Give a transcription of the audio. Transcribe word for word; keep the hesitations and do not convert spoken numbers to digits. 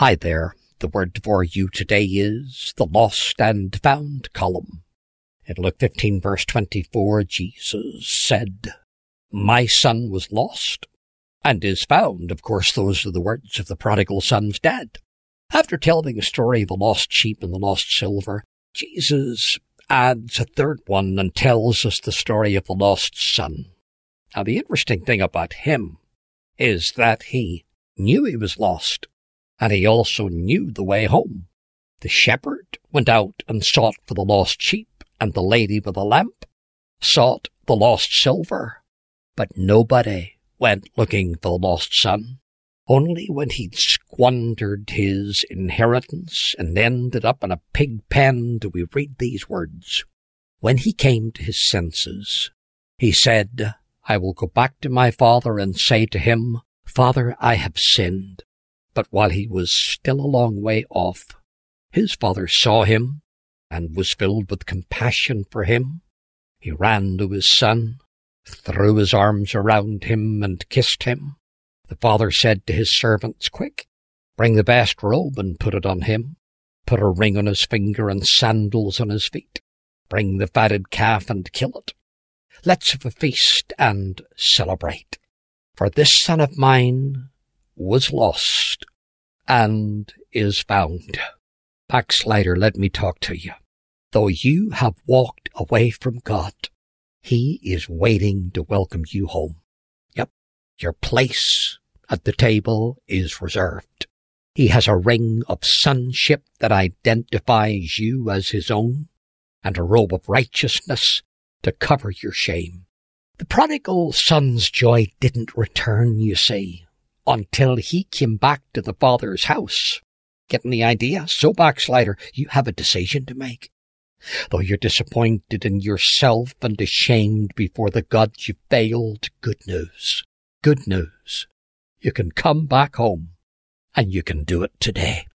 Hi there. The word for you today is the lost and found column. In Luke fifteen, verse twenty-four, Jesus said, "My son was lost and is found." Of course, those are the words of the prodigal son's dad. After telling the story of the lost sheep and the lost silver, Jesus adds a third one and tells us the story of the lost son. Now, the interesting thing about him is that he knew he was lost, and he also knew the way home. The shepherd went out and sought for the lost sheep, and the lady with the lamp sought the lost silver, but nobody went looking for the lost son. Only when he'd squandered his inheritance and ended up in a pig pen do we read these words. When he came to his senses, he said, "I will go back to my father and say to him, 'Father, I have sinned.'" But while he was still a long way off, his father saw him and was filled with compassion for him. He ran to his son, threw his arms around him, and kissed him. The father said to his servants, "Quick, bring the best robe and put it on him. Put a ring on his finger and sandals on his feet. Bring the fatted calf and kill it. Let's have a feast and celebrate. For this son of mine was lost and is found." Backslider, let me talk to you. Though you have walked away from God, He is waiting to welcome you home. Yep, your place at the table is reserved. He has a ring of sonship that identifies you as His own, and a robe of righteousness to cover your shame. The prodigal son's joy didn't return, you see, until he came back to the Father's house. Getting the idea? So, backslider, you have a decision to make. Though you're disappointed in yourself and ashamed before the God you failed, good news, good news. You can come back home, and you can do it today.